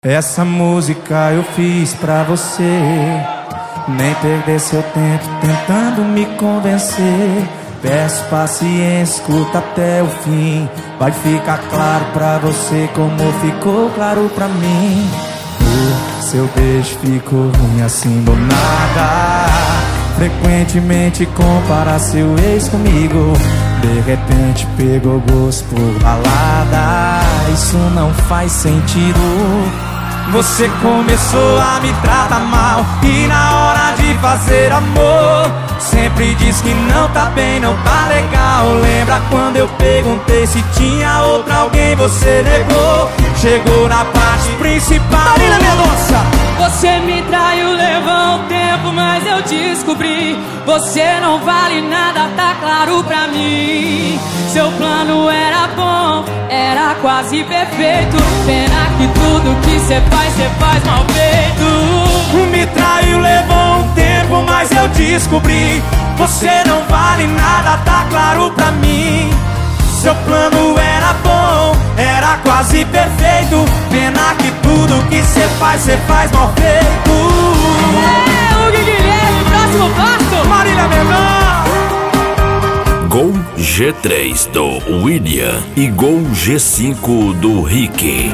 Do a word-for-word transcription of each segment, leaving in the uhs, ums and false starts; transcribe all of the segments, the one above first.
Essa música eu fiz pra você, nem perder seu tempo tentando me convencer. Peço paciência, escuta até o fim. Vai ficar claro pra você como ficou claro pra mim. O seu beijo ficou ruim assim do nada. Frequentemente compara seu ex comigo. De repente pegou gosto por balada. Isso não faz sentido. Você começou a me tratar mal e na hora de fazer amor sempre diz que não tá bem, não tá legal. Lembra quando eu perguntei se tinha outra alguém, você negou. Chegou na parte principal. Marina Mendonça! Você me traiu, levou um tempo, mas eu descobri. Você não vale nada, tá claro pra mim. Seu plano era bom, era quase perfeito. Pena que tudo que cê faz, cê faz mal feito. Me traiu, levou um tempo, mas eu descobri. Você não vale nada, tá claro pra mim. Seu plano era bom, era quase perfeito. Pena que tudo que cê faz, cê faz mal feito. É, Hugo Guilherme, próximo passo, Marília Mendonça. Gol G três do William e Gol G cinco do Rick.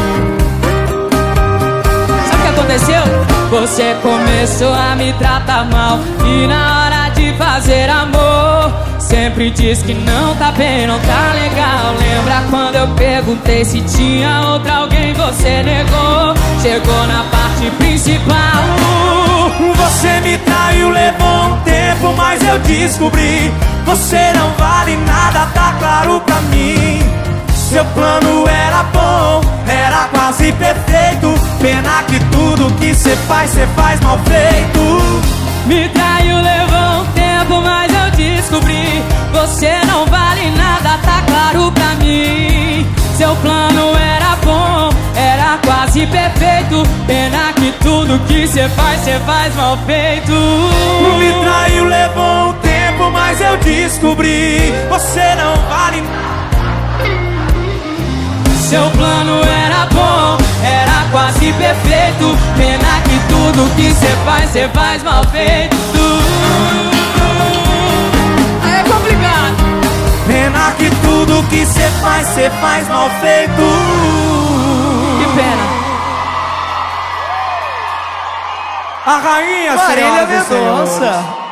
Sabe o que aconteceu? Você começou a me tratar mal e na hora de fazer amor sempre diz que não tá bem, não tá legal. Lembra quando eu perguntei se tinha outra alguém, você negou. Chegou na parte principal. Você me traiu, levou um tempo, mas eu descobri. Você não vale nada, tá claro pra mim. Seu plano era bom, era quase perfeito. Pena que tudo que cê faz, cê faz mal feito. Me traiu, levou um tempo, mas eu descobri. Você não vale nada, tá claro pra mim. Seu plano era bom, era quase perfeito. Pena que tudo que cê faz, cê faz mal feito. Me traiu, levou um tempo, mas eu descobri. Você não vale nada. Seu plano era bom, era quase perfeito. Pena que tudo que cê faz, cê faz mal feito. É complicado. Pena que tudo que cê faz, cê faz mal feito. Que pena. A rainha, Marília senhoras e senhores. Mendonça.